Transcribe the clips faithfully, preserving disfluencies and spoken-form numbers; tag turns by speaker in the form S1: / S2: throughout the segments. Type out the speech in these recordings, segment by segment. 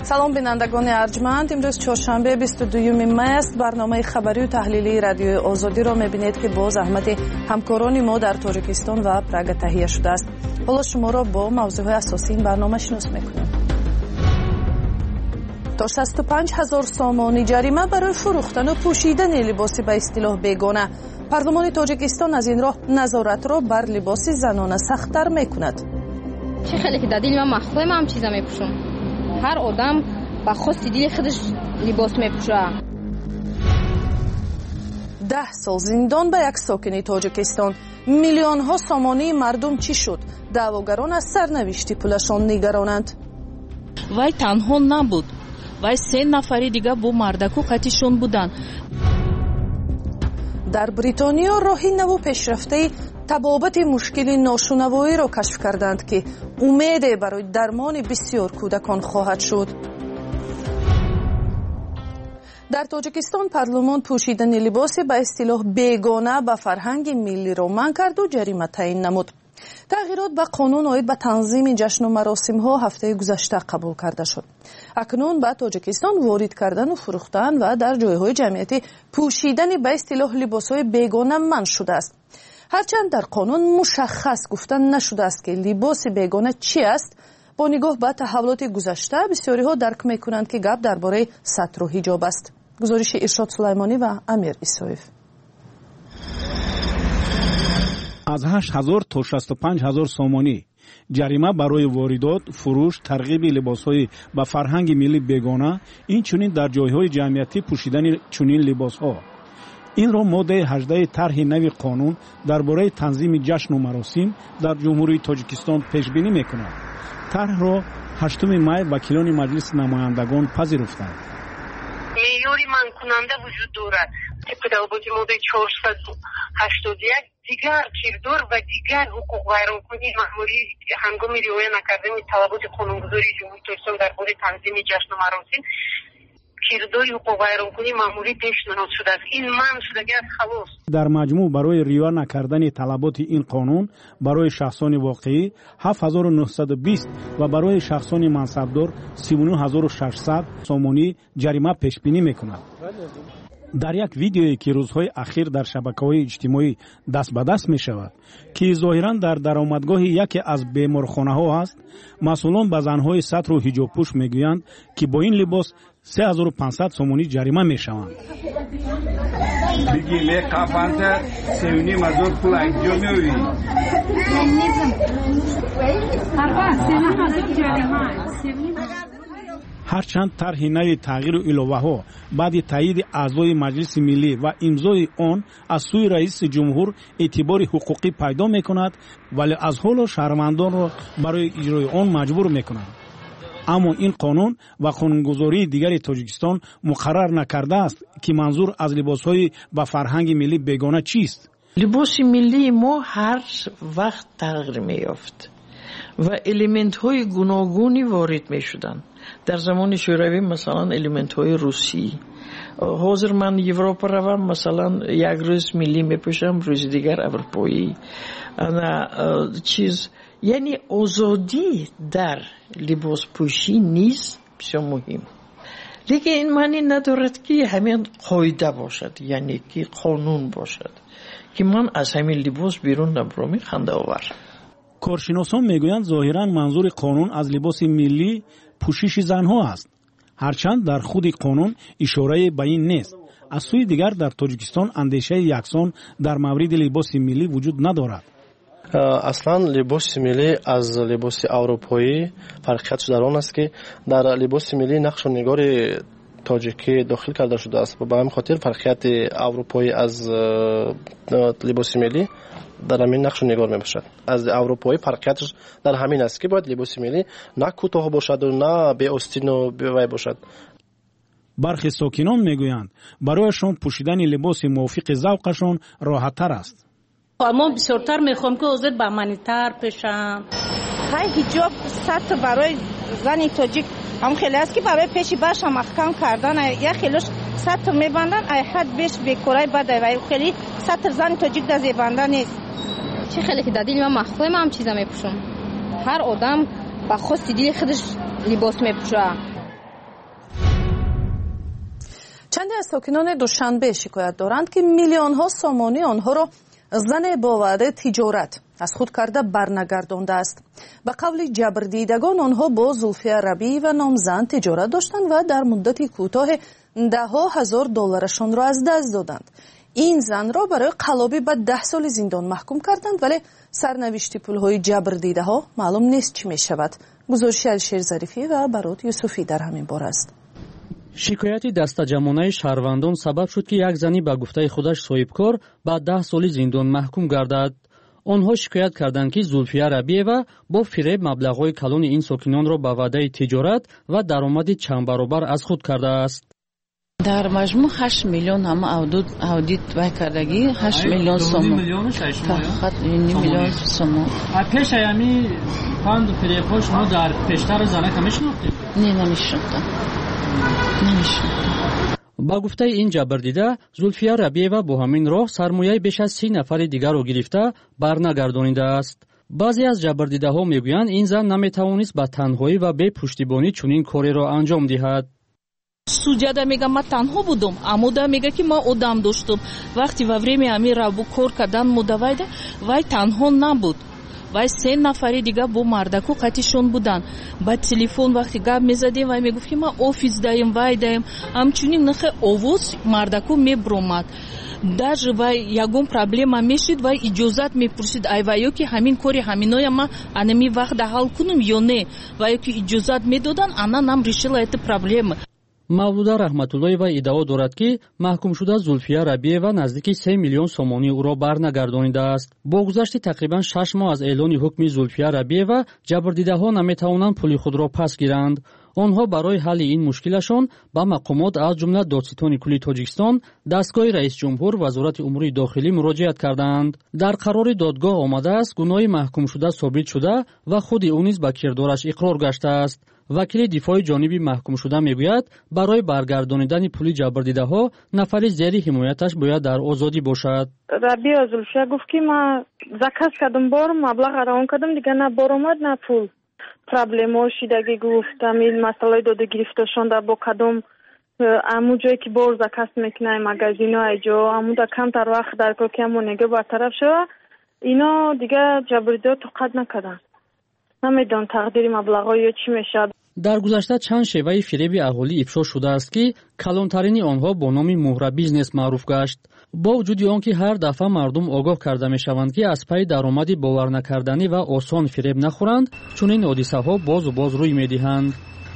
S1: салом бинандагони арҷманд, имрӯз чоршанбе бисту дуюми май аст. барномаи хабарию таҳлилии радиои озодиро мебинед ки бо заҳмати ҳамкорони мо дар тоҷикистон ва Прага таҳия шудааст. ҳоло шуморо бо мавзӯъҳои асосии ин барнома шинос мекунем. то шасту панҷ ҳазор сомонӣ ҷарима барои фурӯхтану пӯшидани либоси ба истилоҳ бегона. парлумони тоҷикистон аз ин роҳ назоратро бар либоси занона сахттар мекунад.
S2: чӣ хеле ки дар дили ман махфуем ҳам чиза мепӯшам. ҳар одам ба хости дили худаш либос мепӯшад.
S1: даҳ сол зиндон ба як сокини тоҷикистон. миллионҳо сомонии мардум чӣ шуд? даъвогарон аз сарнавишти пулашон нигаронанд.
S3: вай танҳо набуд. вай се нафари дига бо мардаку қатишон буданд.
S1: дар бритониё роҳи наву пешрафтаи табобати мушкили ношунавоиро кашф карданд ки умеде барои дармони бисёр кӯдакон хоҳад шуд. дар тоҷикистон парлумон пӯшидани либоси ба истилоҳ бегона ба фарҳанги миллиро манъ карду ҷарима таъин намуд. тағйирот ба қонун оид ба танзими ҷашну маросимҳо ҳафтаи гузашта қабул карда шуд. акнун ба тоҷикистон ворид кардану фурӯхтан ва дар ҷойҳои ҷамъиятӣ пӯшидани ба истилоҳ либосҳои бегона манъ шудааст. ҳарчанд дар қонун мушаххас гуфта нашудааст ки либоси бегона чӣ аст, бо нигоҳ ба таҳаввулоти гузашта бисёриҳо дарк мекунанд ки гап дар бораи сатру ҳиҷоб аст. гузориши Иршод Сулаймонӣ ва Амир Исоев.
S4: аз ҳашт ҳазор то шасту панҷ ҳазор сомонӣ ҷарима барои воридот, фурӯш, тарғиби либосҳои ба фарҳанги миллӣ бегона, инчунин дар ҷойҳои ҷамъиятӣ пӯшидани чунин либосҳо. инро моддаи ҳаждаҳи тарҳи нави қонун дар бораи танзими ҷашну маросим дар ҷумҳурии Тоҷикистон пешбинӣ мекунад. тарҳро ҳаштуми май вакилони маҷлиси намояндагон пазируфтанд.
S5: меъёри манъкунанда вуҷуд дорад. طبق ضوابط ماده چهارصد و هشتاد و یک دیگر کردار و دیگر حقوق ویرانکنی مأموری هنگام رعایت نکردن طلبات قانونگذاری جمهوری تاجیکستان درباره تنظیم جشن و مراسم کرداری حقوق ویرانکنی مأموری پیشنهاد شده است. این منع شدگی است خلاص.
S4: در مجموع برای رعایت نکردن طلبات این قانون برای شخصان واقعی هفت هزار و نهصد و بیست و برای شخصان منصبدار سی و نه هزار و ششصد سامانی جریمه پیش بینی میکند. در یک ویدیویی که روزهای اخیر در شبکه‌های اجتماعی دست به دست می شود که ظاهراً در درآمدگاه یکی از بیمارخانه‌ها است، مسئولان به زنهای سطر و حجاب پوش میگویند که با این لباس سه هزار و پانصد سومانی جریمه میشوند.
S6: دیگه می کافند سیونی مزور پول انجام میوری.
S4: هرچند طرح نوی تغییر الوه‌ها بعد تایید اعضای مجلس ملی و امضای آن از سوی رئیس جمهور اعتبار حقوقی پیدا میکند، ولی از حال شهروندان را برای اجرای آن مجبور میکند. اما این قانون و قانونگذاری دیگر تاجیکستان مقرر نکرده است که منظور از لباسهای با فرهنگ ملی بیگانه چیست.
S7: لباس ملی ما هر وقت تغییر می‌یافت و الیمنت های گوناگونی وارد می شدن. در زمان شوروی مثلا الیمنت های روسی. حاضر من یوروپا روم مثلا یک روز ملی می پوشم، روز دیگر اروپایی. چیز یعنی آزادی در لباس پوشی نیست بسیار مهم. لیکن این معنی ندارد که همین قاعده باشد، یعنی که قانون باشد که من از همین لباس بیرون نبرم. خنده آور.
S4: کارشناسان میگویند ظاهراً منظور قانون از لباس ملی پوشش زنها است، هرچند در خود قانون اشاره به این نیست. از سوی دیگر در تاجیکستان اندیشه یکسان در مورد لباس ملی وجود ندارد.
S8: اصلا لباس ملی از لباس اروپایی فرقیتش در آن است که در لباس ملی نقش و نگار تاجیکی داخل کرده شده است. به همین خاطر فرقیت اروپایی از لباس ملی در همین نقش و نگار میباشد. از اروپایی فرقیتش در همین است که باید لباس ملی نه کوتاه باشد و نه بی آستین و بی وی باشد.
S4: برخی ساکنان میگویند برایشان پوشیدن لباس موافق ذوقشان راحت‌تر است.
S9: اما بسیارتر میخوام که اوضاع بهمنی‌تر پیشم.
S10: های حجاب سطح برای زن تاجیک هم خیلی است که برای پیشی برش هم احکام کردن یا خیلیش سطح میبندن ای حد بیش بیکورای بده و خیلی سطح زن تاجیک در زیبنده نیست.
S2: چه خیلی که در دل من مخفویم هم چیزا میپوشم. هر آدم با خواست دل خودش لباس میپوشه.
S1: چندی از ساکنان دوشنبه شکایت دارند که میلیون ها سامانی آنها را زن با وعده تجارت از خود کرده برنگردانده است. به قول جبردیدگان آنها با زلفیه ربی و نامزن تجارت داشتند و در مدت کوتاه ده ها هزار دلارشان را از دست دادند. این زن را برای قلابی به ده سال زندان محکوم کردند، ولی سرنوشت پولهای جبردیده ها معلوم نیست چی می شود. گزارش الشیر ظریفی و برات یوسفی در همین باره است.
S11: шикояти дастаҷамонаи шаҳрвандон сабаб шуд ки як зани ба гуфтаи худаш соҳибкор ба даҳ соли зиндон маҳкум гардад. онҳо шикоят карданд ки зулфия рабиева бо фиреб маблағҳои калони ин сокинонро ба ваъдаи тиҷорат ва даромади чандбаробар аз худ кардааст.
S3: дар маҷмӯъ ҳашт миллион ҳама аудит вай кардагӣ ҳашт миллион сомон фақат миллион сомон.
S11: пеш аями панду фиребҳо шумо дар пештар занака мешинохтед?
S3: не намешинохтам.
S11: ба гуфтаи ин ҷабрдида зулфия рабиева бо ҳамин роҳ сармояи беш аз си нафари дигарро гирифта барнагардонидааст. баъзе аз ҷабрдидаҳо мегӯянд ин зан наметавонист ба танҳоӣ ва бепуштибонӣ чунин кореро анҷом диҳад.
S3: суҷада мега ма танҳо будам, амода мега ки ма одам доштам. вақти ва време ами рабу кор кардан мудавайда вай танҳо набуд. вай се нафари дига бо мардаку қатишон буданд. ба телефон вақти гап мезадем вай мегуфт ки ма офис даем вай даем. ҳамчунин нахе овоз мардаку мебромад. даже вай ягон проблема мешид вай иҷозат мепурсид ай вайё ки ҳамин кори ҳаминоя ма анами вақт ҳал кунам ё не. вайё ки иҷозат медодан ана нам решила эта проблема.
S11: мавлуда раҳматуллоева иддао дорад ки маҳкумшуда зулфия рабиева наздики се миллион сомонӣ ӯро барнагардонидааст. бо гузашти тақрибан шаш моҳ аз эълони ҳукми зулфия рабиева ҷабрдидаҳо наметавонанд пули худро пас гиранд. онҳо барои ҳалли ин мушкилашон ба мақомот аз ҷумла додситони кулли тоҷикистон, дастгоҳи раисҷумҳур, вазорати умури дохилӣ муроҷиат карданд. дар қарори додгоҳ омадааст гуноҳи маҳкумшуда собит шуда ва худи ӯ низ ба кирдораш иқрор гаштааст. вакили дифои ҷониби маҳкумшуда мегӯяд барои баргардонидани пули ҷабрдидаҳо нафари зери ҳимояташ бояд дар озодӣ бошад.
S12: рабия зулфия гуфт ки ман заказ кардам бор маблағ равон кардам дига на боромад на пул проблемо шидаги гуфт амин масъалаи дода гирифташонда бо кадом аму ҷое ки бор заказ мекунай магазино айҷо амуда камтар вақт дар кор ки аму нега бартараф шава ино дига ҷабрдидаҳо тоқат накарданд. намедонам тақдири маблағҳо ё чӣ мешавад.
S11: дар гузашта чанд шеваи фиреби аҳолӣ ифшо шудааст ки калонтарини онҳо бо номи муҳра бизнес маъруф гашт. бо вуҷуди он ки ҳар дафъа мардум огоҳ карда мешаванд ки аз пайи даромади боварнакарданӣ ва осон фиреб нахӯранд, чунин ҳодисаҳо бозу боз рӯй медиҳанд.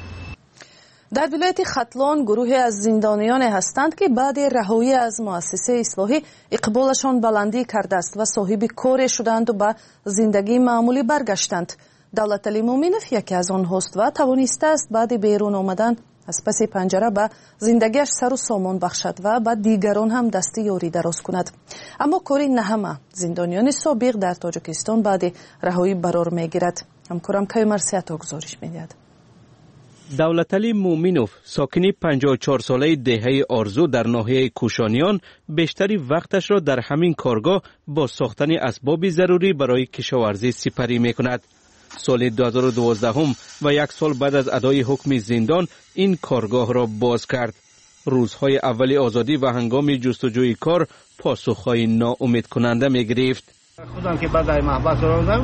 S1: در ولایت ختلان گروهی از زندانیان هستند که بعد رهایی از مؤسسه اصلاحی اقبالشان بلندی کرده است و صاحب کار شدند و به زندگی معمولی برگشتند. دولت علی مومنوف یکی از آنهاست و توانسته است بعد بیرون آمدن از پس پنجره به زندگیش سر و سامان بخشد و به دیگران هم دست یاری دراز کند. اما کاری نه همه زندانیان سابق در تاجیکستان بعد رهایی برار میگیرد. همکارم کیومر سیاتا گزارش میدهد.
S13: давлатали муъминов сокини панҷоҳу чор солаи деҳаи орзу дар ноҳияи кушониён бештари вақташро дар ҳамин коргоҳ бо сохтани асбоби зарурӣ барои кишоварзӣ сипарӣ мекунад. соли дуҳазору дувоздаҳум ва як сол баъд аз адои ҳукми зиндон ин коргоҳро боз кард. рӯзҳои аввали озодӣ ва ҳангоми ҷустуҷӯи кор посухҳои ноумедкунанда мегирифт.
S6: خودم که بعد از محبس راندم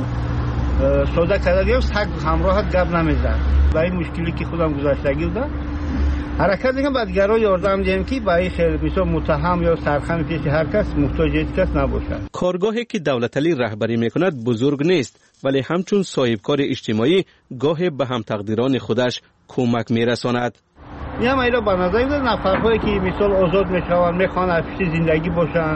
S6: سودا کردم سگ همراهت گپ نمیزد و این مشکلی که خودم گذاشتگی بودم حرکت میکنم بعد دیگران یاردم دیم که برای خیر مثلا متهم یا سرخم پیش هر کس محتاج کس نباشد.
S13: کارگاهی که دولت علی رهبری میکند بزرگ نیست ولی همچون صاحبکار اجتماعی گاهی به هم تقدیران خودش کمک میرساند.
S6: میام اینا به نظر میاد نفرهایی که مثلا آزاد میشوند میخوان از پیش زندگی باشن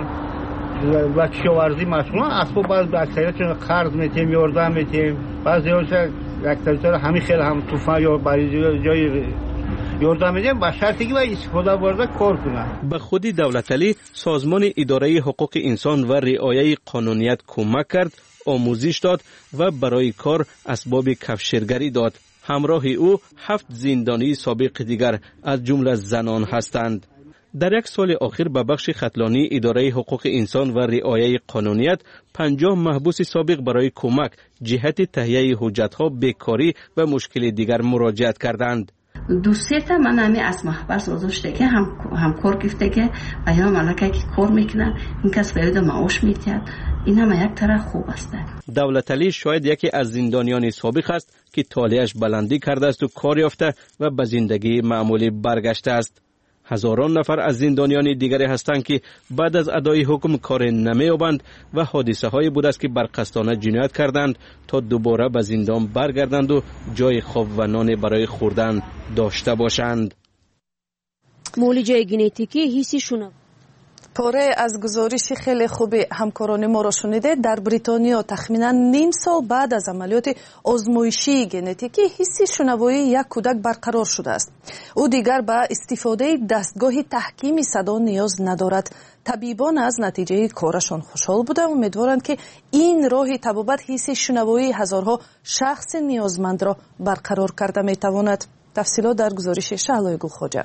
S6: و کشاورزی مشغولن اسباب بعض اکثریتشون قرض میتیم یاردم میتیم بعضی‌هاش اکثریت همین خیلی هم طوفان یا برای جای یاردم میدیم با شرطی که با استفاده وارد کار کنن.
S13: به خودی دولت علی سازمان اداره حقوق انسان و رعایت قانونیت کمک کرد، آموزش داد و برای کار اسباب کفشیرگری داد. همراه او هفت زندانی سابق دیگر از جمله زنان هستند. در یک سال آخر به بخش ختلانی اداره حقوق انسان و رعایت قانونیت پنجاه محبوس سابق برای کمک جهت تهیه حجت‌ها، بیکاری و مشکل دیگر مراجعت کردند.
S14: دوستیتا من همی از محبت سازوشته که هم همکار گفته که ایام ملکه که کار میکنن این کس فرید معاش میتید این هم یک طرح خوب است.
S13: دولت علی شاید یکی از زندانیان سابق است که طالعش بلندی کرده است و کار یافته و به زندگی معمولی برگشته است. هزاران نفر از زندانیان دیگری هستند که بعد از ادای حکم کار نمی‌یابند و حادثه هایی بود است که بر قصدانه جنایت کردند تا دوباره به زندان برگردند و جای خواب و نان برای خوردن داشته باشند.
S15: معالجه ژنتیکی حسی شنوا
S1: پاره از گزارش خیلی خوبی همکاران ما را شنیده. در بریتانیا تخمینا نیم سال بعد از عملیات آزمایشی ژنتیکی حس شنوایی یک کودک برقرار شده است. او دیگر به استفاده دستگاه تحکیم صدا نیاز ندارد. طبیبان از نتیجه کارشان خوشحال بودند و امیدوارند که این راه طبابت حس شنوایی هزارها شخص نیازمند را برقرار کرده میتواند. تفصیلات در گزارش شهلای گلخواجه.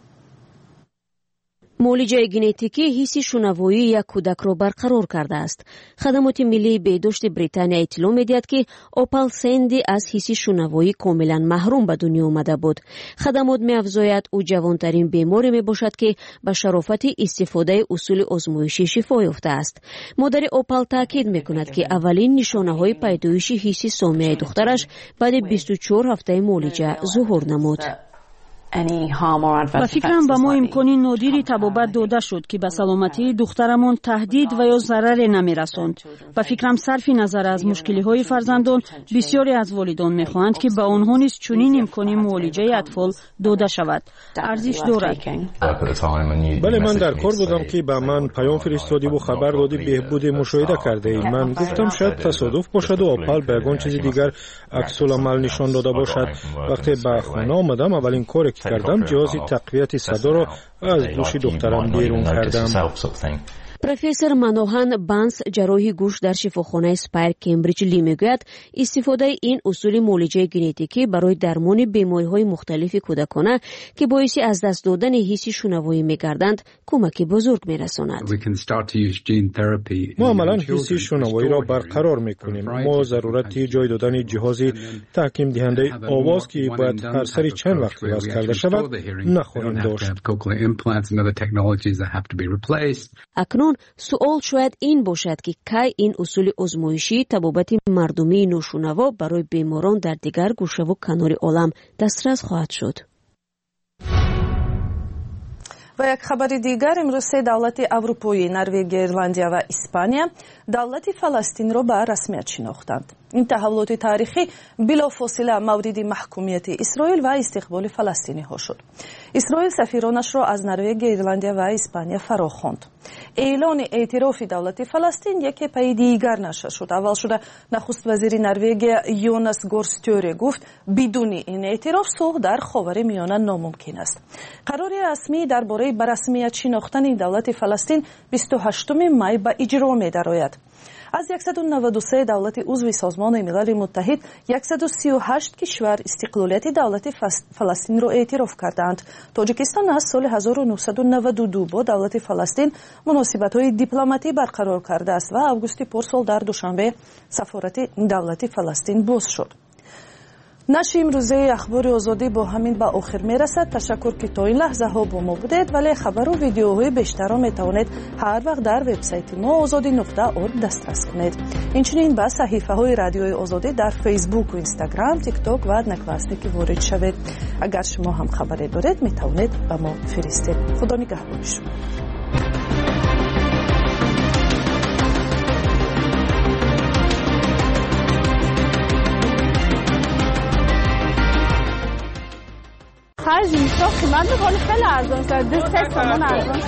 S15: معالجه ژنتیکی حس شنوایی یک کودک را برقرار کرده است. خدمات ملی بهداشت بریتانیا اطلاع می‌دهد که اوپال سندی از حس شنوایی کاملا محروم به دنیا آمده بود. خدمات می‌افزاید او جوانترین بیماری میباشد که به شرافت استفاده اصول آزمایشی شفا یافته است. مادر اوپال تاکید می‌کند که اولین نشانه‌های پیدایش حس سامعه دخترش بعد بیست و چهار هفته معالجه ظهور نمود.
S16: با فکرم به ما امکانی نادری طبابت داده شد که به سلامتی دخترمان تهدید و یا ضرر نمی رساند. با فکرم صرف نظر از مشکلی های فرزندان بسیاری از والدان می خواهند که به آنها نیز چنین امکانی معالجه اطفال داده شود. ارزش دارد.
S17: بله، من در کار بودم که به من پیام فرستادی و خبر دادی بهبود مشاهده کرده ای. من گفتم شاید تصادف باشد و آپل به یگان چیز دیگر عکس العمل نشان داده باشد. وقتی به خانه آمدم اولین کاری کردم جهاز تقویت صدا را از گوش دخترم بیرون کردم.
S15: پروفسور منوهان بانس جراحی گوش در شفاخانه اسپایر کمبریج لی میگوید استفاده این اصول معالجه ژنتیکی برای درمان بیماری‌های مختلف کودکانه که باعث از دست دادن حس شنوایی می‌گردند کمک بزرگ می‌رساند.
S17: ما عملاً حس شنوایی را برقرار می‌کنیم. ما ضرورت جای دادن جهاز تحکیم دهنده آواز که باید هر سری چند وقت وصل کرده شود نخواهیم داشت.
S15: اکنون سوال شاید این باشد که کی این اصول آزمایشی طبابت مردمی ناشنوا برای بیماران در دیگر گوشه و کنار عالم دسترس خواهد شد.
S1: و یک خبر دیگر، امروز سه دولت اروپایی، نروژ، ایرلندیا و اسپانیا دولت فلسطین را به رسمیت شناختند. این تحولات تاریخی بلافاصله مورد محکومیت اسرائیل و استقبال فلسطینی ها شد. اسرائیل سفیرانش را از نروژ، ایرلندیا و اسپانیا فراخواند. اعلان اعتراف دولت فلسطین یک پای دیگر نشه شد. اول شده نخست وزیر نروژ یوناس گار ستوره گفت بدون این اعتراف صلح در خاورمیانه ناممکن است. قرار رسمی درباره به رسمیت شناختن دولت فلسطین بیست و هشتم می به اجرا می درآید. از صد و نود و سه دولت عضو سازمان ملل متحد صد و سی و هشت کشور استقلالیت دولت فلسطین را اعتراف کردند. تاجیکستان از سال هزار و نهصد و نود و دو با دولت فلسطین مناسبت‌های دیپلماتی برقرار کرده است و آگوست پارسال در دوشنبه سفارت دولت فلسطین باز شد. نشر امروزه اخبار آزادی با همین به آخر میرسد. تشکر که تا این لحظه ها با ما بودید. ولی خبر و ویدیوهای بیشتر را می توانید هر وقت در وبسایت ما آزادی نقطه اورگ دسترس کنید. اینچنین به صحیفه های رادیوی آزادی در فیسبوک و اینستاگرام، تیک تاک و ادنکلاستی که وارد شوید. اگر شما هم خبری دارید می توانید به ما فرستید. خدا نگهدار شما.
S18: خرج میشه قیمت میکنه خیلی ارزان شد. دو سه سامان ارزان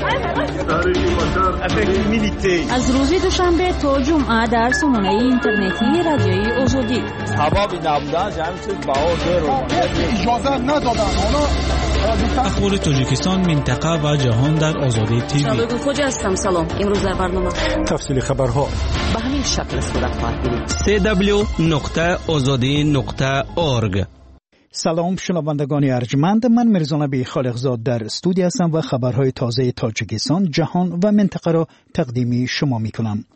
S16: از روز دوشنبه تا جمعه در سامانه اینترنتی رادیوی آزادی
S19: حبابی نبودن جمع شد بها رو اجازه ندادن.
S20: اخبار تاجیکستان، منطقه و جهان در آزادی تیوی.
S15: شبکه کجا هستم؟ سلام. امروز در برنامه
S17: تفصیل خبرها
S15: به همین شکل صورت خواهد گرفت.
S13: سی دبلیو نقطه آزادی نقطه اورگ.
S21: سلام شنوندگان ارجمند، من مرزانبی خالقزاد در استودیو هستم و خبرهای تازه تاجیکستان، جهان و منطقه را تقدیم شما می کنم.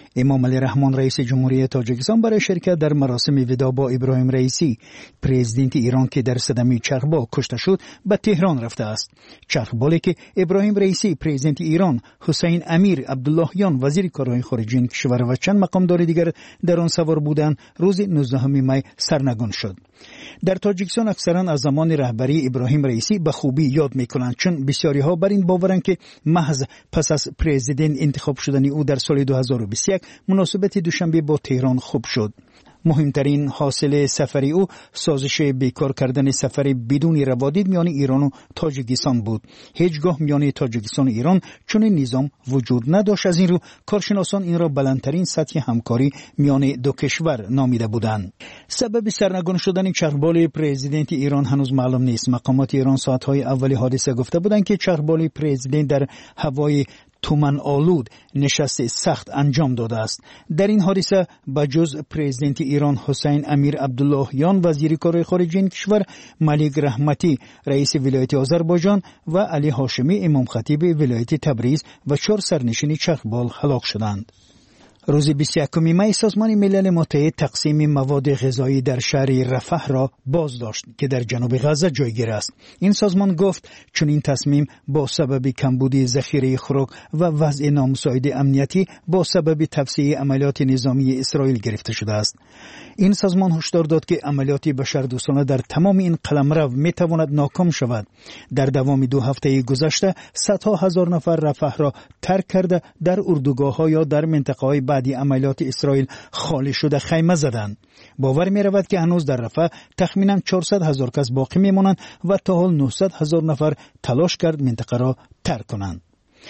S21: امام علی رحمان رئیس جمهوری تاجیکستان برای شرکت در مراسم وداع با ابراهیم رئیسی پرزیدنت ایران که در صدمه چرخبال کشته شد به تهران رفته است. چرخبالی که ابراهیم رئیسی پرزیدنت ایران، حسین امیر عبداللهیان وزیر کارهای خارجه کشور و چند مقامدار دیگر در آن سوار بودند، روز نوزدهم می سرنگون شد. در تاجیکستان اکثرا از زمان رهبری ابراهیم رئیسی به خوبی یاد میکنند، چون بسیاری ها بر این باورند که محض پس از پرزیدنت انتخاب شدن او در سال دو هزار و بیست و یک مناسبت دوشنبه با تهران خوب شد. مهمترین حاصل سفر او سازش بیکار کردن سفر بدون روادید میان ایران و تاجیکستان بود. هیچگاه میان تاجیکستان و ایران چنین نظام وجود نداشت. از این رو کارشناسان این را بلندترین سطح همکاری میان دو کشور نامیده بودند. سبب سرنگون شدن چرخبال پرزیدنت ایران هنوز معلوم نیست. مقامات ایران ساعت‌های اولی حادثه گفته بودند که چرخبال پرزیدنت در هوای تومن آلود نشست سخت انجام داده است. در این حادثه بجز پرزیدنت ایران حسین امیر عبداللهیان وزیر کارهای خارجه کشور، ملیک رحمتی رئیس ولایت آذربایجان و علی هاشمی امام خطیب ولایت تبریز و چهار سرنشین چرخبال هلاک شدند. روز بیست و یکم می سازمان ملل متحد تقسیم مواد غذایی در شهر رفح را باز داشت که در جنوب غزه جایگیر است. این سازمان گفت چون این تصمیم با سبب کمبود ذخیره خوراک و وضع نامساعد امنیتی با سبب توسعه عملیات نظامی اسرائیل گرفته شده است. این سازمان هشدار داد که عملیات بشردوستانه در تمام این قلمرو می تواند ناکام شود. در دوام دو هفته گذشته صدها هزار نفر رفح را ترک کرده در اردوگاه‌ها یا در منطقه‌های بعدی عملیات اسرائیل خالی شده خیمه زدند. باور می رود که هنوز در رفح تخمینا چهارصد هزار کس باقی می مانند و تا حال نهصد هزار نفر تلاش کرد منطقه را ترک کنند.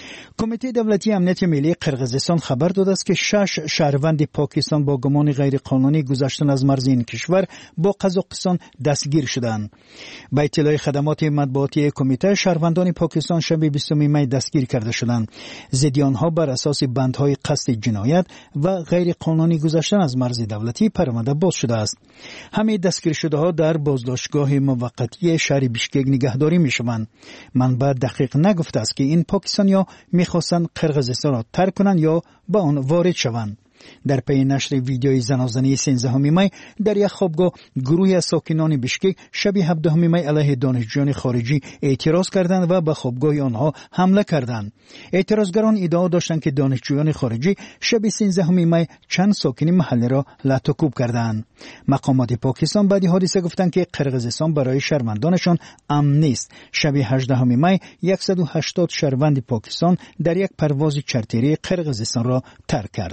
S21: کمیته دولتی امنیت ملی قرقیزستان خبر داده است که شش شهروند پاکستان با گمان غیرقانونی گذشتن از مرز این کشور با قزاقستان دستگیر شدند. با اطلاع خدمات مطبوعاتی کمیته، شهروندان پاکستان شنبه بیستم می دستگیر کرده شدند. ضدیانها بر اساس بندهای قصد جنایت و غیرقانونی گذشتن از مرز دولتی پرونده باز شده است. همه دستگیر شده ها در بازداشتگاه موقتی شهر بیشکک نگهداری می شوند. منبع دقیق نگفته است که این پاکستانی‌ها میخواستند قرقیزستان را ترک کنند یا با آن وارد شوند. در پی نشر ویدیوی زنازنی سیزدهم می در یک خوابگاه، گروهی از ساکنان بیشکک شب هفدهم می علیه دانشجویان خارجی اعتراض کردند و به خوابگاه آنها حمله کردند. اعتراضگران ادعا داشتند که دانشجویان خارجی شب سیزدهم می چند ساکن محله را لطوکوب کردند. مقامات پاکستان بعد حادثه گفتند که قرقیزستان برای شهروندانشان امن نیست. شب هجدهم می صد و هشتاد شهروند پاکستان در یک پرواز چارتری قرقیزستان را ترک کرد.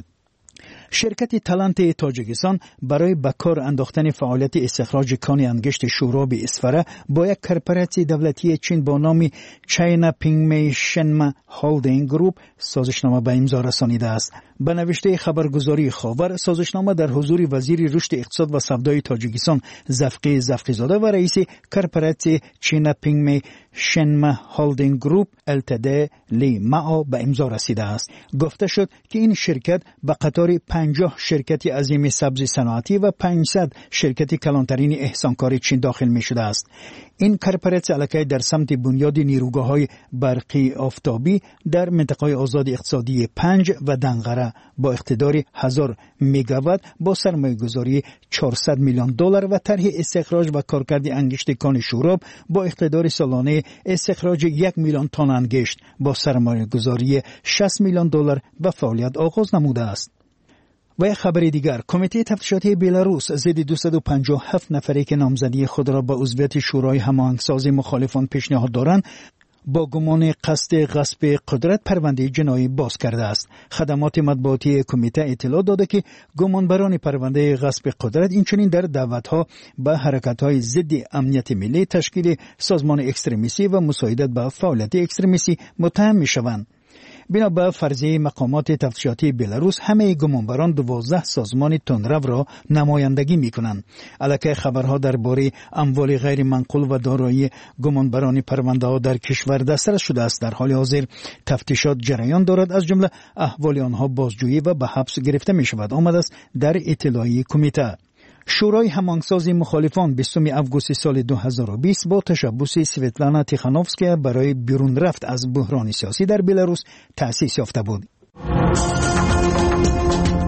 S21: شرکت تالنت تاجیکستان برای بکار انداختن فعالیت استخراج کان انگشت شوراب اسفره با یک کارپوریسیون دولتی چین با نام چاینا پینگمی شنما هولدینگ گروپ سازشنامه به امضا رسانیده است. به نوشته خبرگزاری خاور، سازشنامه در حضور وزیر رشد اقتصاد و سودای تاجیکستان زفقی زفقیزاده و رئیس کارپوریسیون چاینا پینگمی شنما هولدینگ گروپ التد لی معا به امضا رسیده است. گفته شد که این شرکت به قطار پنجاه شرکت عظیم سبزی صنعتی و پانصد شرکت کلانترین احسانکاری چین داخل می شده است. این کارپوریسیون علاقه در سمت بنیاد نیروگاه‌های برقی آفتابی در منطقه آزاد اقتصادی پنج و دنقره با اقتدار هزار مگاوات با سرمایه‌گذاری چهارصد میلیون دلار و طرح استخراج و کارکرد انگشت کان شوراب با اقتدار سالانه استخراج یک میلیون تن انگشت با سرمایه‌گذاری شصت میلیون دلار به فعالیت آغاز نموده است. و یک خبر دیگر، کمیته تفتیشاتی بلاروس ضد دویست و پنجاه و هفت نفری که نامزدی خود را به عضویت شورای هماهنگسازی مخالفان پیشنهاد دارند با گمان قصد غصب قدرت پرونده جنایی باز کرده است. خدمات مطبوعاتی کمیته اطلاع داده که گمانبران پرونده غصب قدرت اینچنین در دعوتها به حرکت‌های ضد امنیت ملی، تشکیل سازمان اکستریمیستی و مساعدت به فعالیت اکستریمیستی متهم می‌شوند. بنا به فرضیه مقامات تفتیشاتی بلاروس، همه گمانبران دوازده سازمان تندرو را نمایندگی می‌کنند. البته خبرها درباره اموال غیر منقول و دارایی گمانبران پرونده‌ها در کشور دسترس شده است. در حال حاضر تفتیشات جریان دارد، از جمله احوال آنها بازجویی و به حبس گرفته می‌شود. آمده است در اطلاعیه کمیته. شورای هماهنگسازی مخالفان بیستم آگوست سال دو هزار و بیست با تشبوس سویتلانا تیخانوفسکیا برای بیرون رفت از بحران سیاسی در بلاروس تأسیس یافته بود.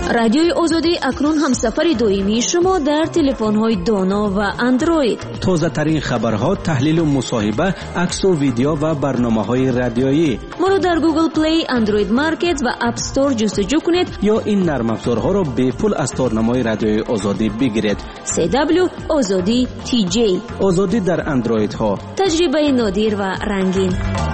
S15: رادیوی آزادی اکنون همسفر دائمی شما در تلفن‌های دانا و اندروید.
S13: تازه ترین خبرها، تحلیل و مصاحبه، عکس و ویدیو و برنامه‌های رادیویی.
S15: ما رو در گوگل پلی، اندروید مارکت و اپ استور جستجو کنید
S13: یا این نرم افزارها رو به پول از تارنمای رادیوی آزادی بگیرید.
S15: سی دبلیو آزادی تی جی.
S13: آزادی در اندروید ها.
S15: تجربه نادر و رنگین.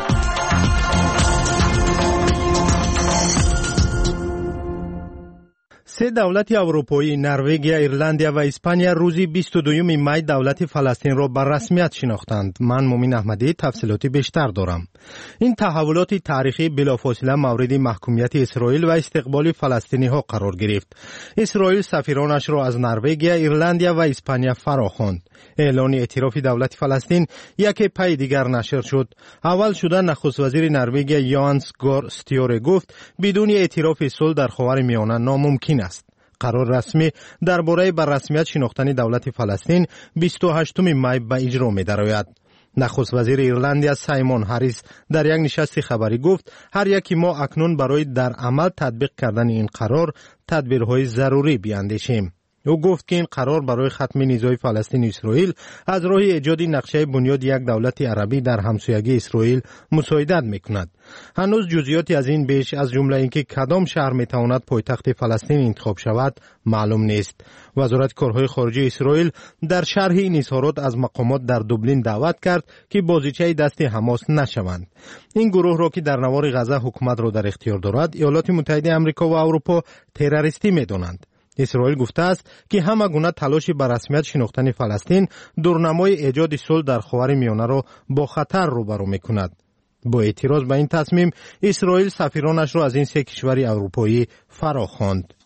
S5: سه دولت اروپایی، نروژ، ایرلندیا و اسپانیا روزی بیست و دوم می دولت فلسطین را به رسمیت شناختند. من مومین احمدی تفصیلاتی بیشتر دارم. این تحولات تاریخی بلافاصله مورد محکومیت اسرائیل و استقبال فلسطینی ها قرار گرفت. اسرائیل سفیرانش را از نروژ، ایرلندیا و اسپانیا فراخواند. اعلان اعتراف دولت فلسطین یک پای دیگر نشر شد. اول شده نخست وزیر نروژ یانس گار ستیوره گفت بدون اعتراف صلح در خاورمیانه ناممکن است. قرار رسمی درباره بر رسمیت شناختن دولت فلسطین بیست و هشتم می به اجرا می درآید. نخست وزیر ایرلندیا سایمون هریس در یک نشست خبری گفت هر یکی ما اکنون برای در عمل تطبیق کردن این قرار تدبیرهای ضروری بیاندیشیم. او گفت که این قرار برای ختم نیزهای فلسطین و اسرائیل از راه ایجاد نقشه بنیاد یک دولت عربی در همسایگی اسرائیل مساعدت میکند. هنوز جزئیاتی از این بیش از جمله اینکه کدام شهر میتواند پایتخت فلسطین انتخاب شود معلوم نیست. وزارت کارهای خارجه اسرائیل در شرح این اظهارات از مقامات در دوبلین دعوت کرد که بازیچه دست حماس نشوند. این گروه را که در نوار غزه حکومت را در اختیار دارد ایالات متحده آمریکا و اروپا تروریستی میدانند. اسرائیل گفته است که همه گونه تلاش بر رسمیت شناختن فلسطین دورنمای ایجاد صلح در خاورمیانه را با خطر روبرو میکند. با اعتراض به این تصمیم اسرائیل سفیرانش را از این سه کشور اروپایی فراخواند.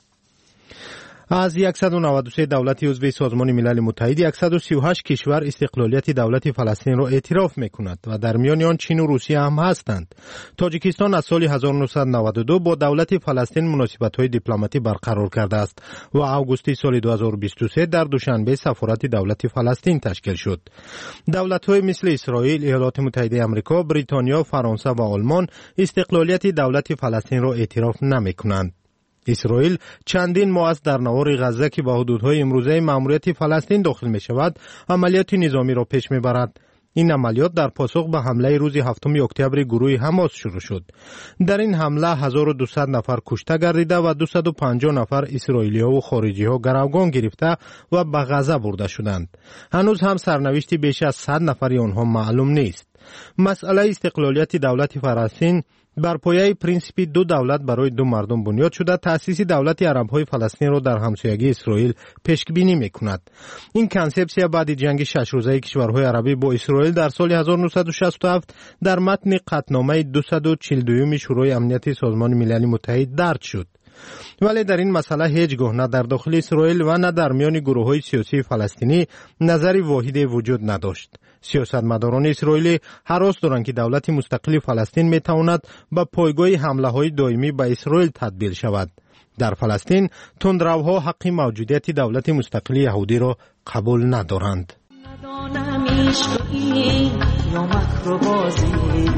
S5: از صد و نود و سه دولت عضو سازمان ملل متحد صد و سی و هشت کشور استقلالیت دولت فلسطین را اعتراف میکند و در میان آن چین و روسیه هم هستند. تاجیکستان از سال هزار و نهصد و نود و دو با دولت فلسطین مناسبت‌های دیپلماتی برقرار کرده است و آگوست سال دو هزار و بیست و سه در دوشنبه سفارت دولت فلسطین تشکیل شد. دولت‌های مثل اسرائیل، ایالات متحده آمریکا، بریتانیا، فرانسه و آلمان استقلالیت دولت فلسطین را اعتراف نمی‌کنند. اسرائیل چندین ماه است در نوار غزه که با حدودهای امروزه ماموریت فلسطین داخل می شود عملیات نظامی را پیش می برد. این عملیات در پاسخ به حمله روز هفتم اکتبر گروه حماس شروع شد. در این حمله هزار و دویست نفر کشته گردیده و دویست و پنجاه نفر اسرائیلی ها و خارجی ها گروگان گرفته و به غزه برده شدند. هنوز هم سرنوشت بیش از صد نفر آنها معلوم نیست. مسئله استقلالیت دولت فلسطین بر پایه پرینسیپ دو دولت برای دو مردم بنیاد شده تأسیس دولت عرب‌های فلسطین را در همسایگی اسرائیل پیش‌بینی می‌کند. این کانسپسیا بعد جنگ شش روزه کشورهای عربی با اسرائیل در سال هزار و نهصد و شصت و هفت در متن قطعنامه دویست و چهل و دو شورای امنیت سازمان ملل متحد درج شد. ولی در این مسئله هیچگاه نه در داخل اسرائیل و نه در میان گروه‌های سیاسی فلسطینی نظری واحدی وجود نداشت. سیاستمداران اسرائیلی هراس دارند که دولت مستقل فلسطین میتواند به پایگاه حمله‌های دائمی به اسرائیل تبدیل شود. در فلسطین تندروها حق موجودیت دولت مستقل یهودی را قبول ندارند.
S22: ندانم عشقی یا مکر و بازی،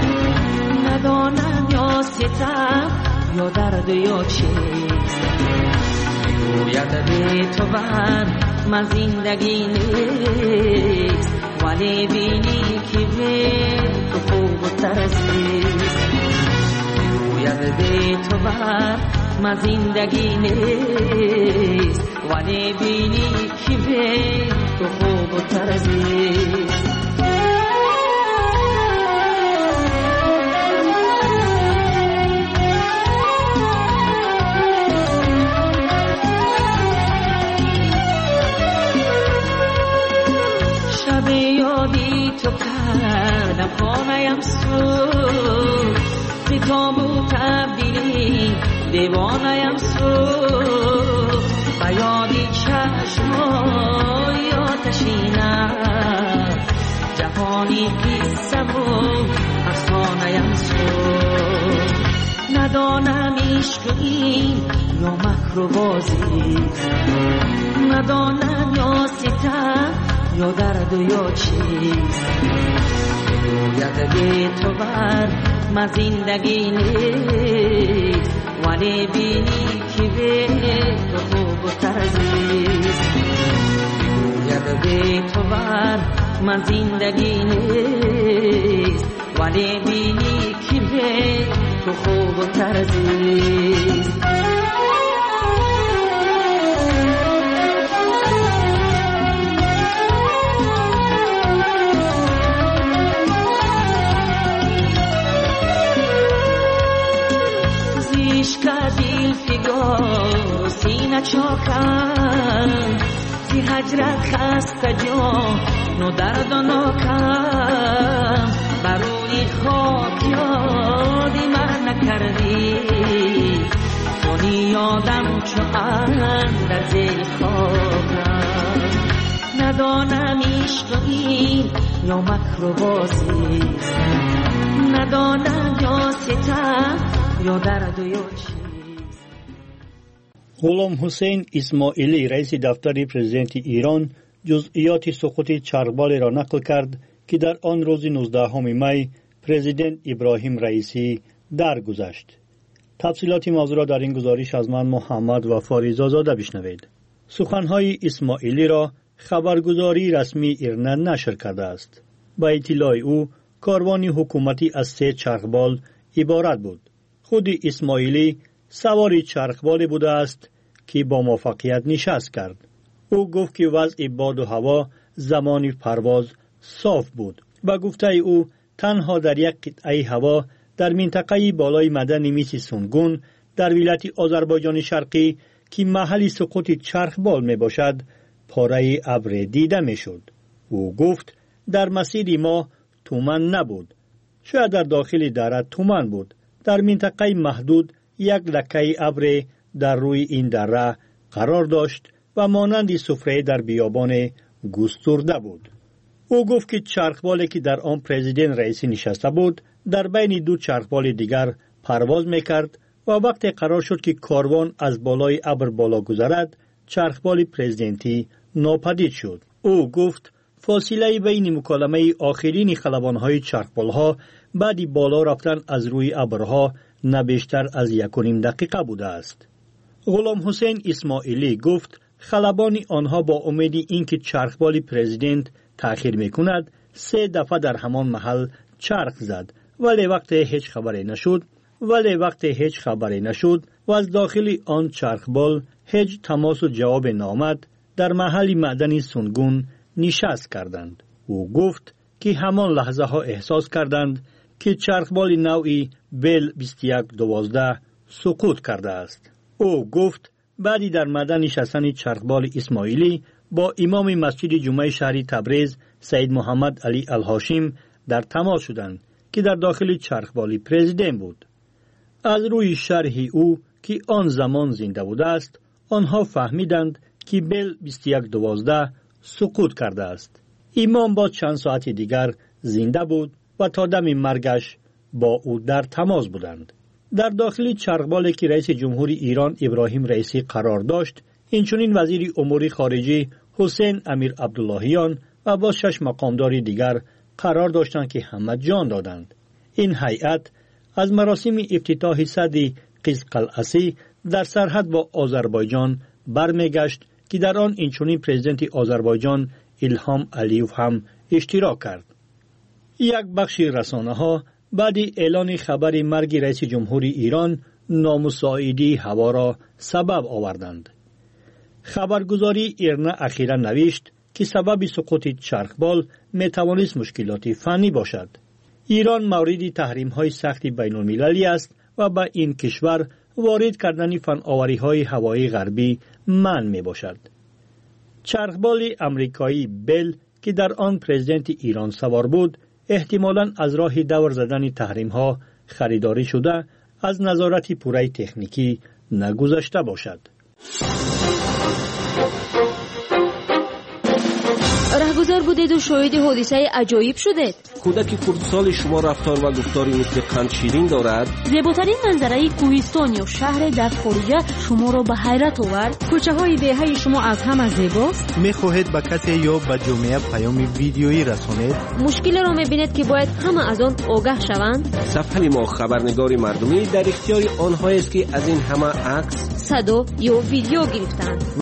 S22: ندانم یا ستم یا درد یا چیز، باید به تو بر من زندگی نیست، ولی بینی که به تو خوب و ترسیست، باید به تو بر من زندگی نیست، ولی بینی که به تو خوب و ترسیست. تو کردم خانه‌ام سود، به تابو تبدیلی دیوانه‌ام سود، و یادی چشمای آتشینم، جهانی قصه و افسانه‌ام سود. ندانم عشقی یا مکر و بازی، ندانم یا ستم یا درد و یا چیز، باید به تو بر من زندگی نیست، ولی بینی که به تو خوب و ترزیست بگوید به تو بر من زندگی نیست ولی بینی که به تو خوب و ترزیست سینه چاکم زی هجرت خسته جان نو درد و ناکم بروی خاک یادی من نکردی کنی یادم چو اندر خوابم ندانم عشق این یا مکر و بازیست ندانم یا ستم یا درد و یا چی.
S7: غلام حسین اسماعیلی رئیس دفتر پرزیدنت ایران جزئیات سقوط چرخبال را نقل کرد که در آن روز نوزدهم می پرزیدنت ابراهیم رئیسی درگذشت. تفصیلات موضوع را در این گزارش از من محمد و فاریزا زاده بشنوید. سخنهای اسماعیلی را خبرگزاری رسمی ایرنا نشر کرده است. با اطلاع او کاروان حکومتی از سه چرخبال عبارت بود. خود اسماعیلی سواری چرخبالی بوده است که با موفقیت نشست کرد. او گفت که وضع باد و هوا زمان پرواز صاف بود. با گفته او تنها در یک قطعه هوا در منطقه بالای معدن میس سونگون در ولایت آذربایجان شرقی که محل سقوط چرخبال می باشد پاره ابر دیده می شد. او گفت در مسیر ما تومن نبود. شاید در داخل دره تومن بود. در منطقه محدود یک لکه ابر در روی این دره قرار داشت و مانند سفره در بیابان گسترده بود. او گفت که چرخبالی که در آن پرزیدنت رئیسی نشسته بود در بین دو چرخبال دیگر پرواز میکرد و وقتی قرار شد که کاروان از بالای ابر بالا گذرد چرخبال پرزیدنتی ناپدید شد. او گفت فاصله بین مکالمه آخرین خلبانهای چرخبالها بعد بالا رفتن از روی ابرها نه بیشتر از یک و نیم دقیقه بوده است. غلام حسین اسماعیلی گفت خلبان آنها با امید اینکه چرخبال پرزیدنت تأخیر میکند سه دفعه در همان محل چرخ زد ولی وقتی هیچ خبری نشد ولی وقتی هیچ خبری نشد و از داخل آن چرخبال هیچ تماس و جواب نامد در محل معدن سونگون نشست کردند. او گفت که همان لحظه ها احساس کردند که چرخبال نوعی بل بیست و یک دوازده سقوط کرده است. او گفت بعدی در معدن نشستن چرخبال اسماعیلی با امام مسجد جمعه شهر تبریز سید محمد علی الهاشم در تماس شدند که در داخل چرخبال پرزیدنت بود. از روی شرح او که آن زمان زنده بوده است آنها فهمیدند که بل بیست و یک دوازده سقوط کرده است. امام با چند ساعت دیگر زنده بود و تا دم مرگش با او در تماس بودند. در داخل چرخبالی که رئیس جمهوری ایران ابراهیم رئیسی قرار داشت اینچنین وزیر امور خارجه حسین امیر عبداللهیان و با شش مقامدار دیگر قرار داشتند که همه جان دادند. این هیئت از مراسم افتتاح سد قزقلعسی در سرحد با آذربایجان برمیگشت که در آن اینچنین پرزیدنت آذربایجان ایلهام علیوف هم اشتراک کرد. یک بخش رسانه ها بعد اعلان خبر مرگ رئیس جمهوری ایران نامساعدی هوا را سبب آوردند. خبرگزاری ایرنا اخیرا نوشت که سبب سقوط چرخبال می توانست مشکلات فنی باشد. ایران مورد تحریم های سخت بین المللی است و با این کشور وارد کردن فناوری های هوایی غربی منع می باشد. چرخبال امریکایی بل که در آن پرزیدنت ایران سوار بود احتمالاً از راه دور زدن تحریم ها خریداری شده از نظارت پوره تکنیکی نگذشته باشد.
S15: رهگذر بیدار بودید و شاهد حادثه عجایب شدید.
S4: کودک کردسال شما رفتار و گفتاری مثل قند شیرین دارد.
S16: زیباترین منظره کوهستان یا شهر در خارجه شما را به حیرت آورد. کوچه های دهه شما از همه زیباست.
S5: میخواهید به کسی یا به جامعه پیام ویدیویی رسانید؟
S15: مشکل را میبینید که باید همه از آن آگاه شوند.
S4: صفحه ما خبرنگار مردمی در اختیار آنهایی است که از این همه عکس،
S15: صدا یا ویدیو گرفتند.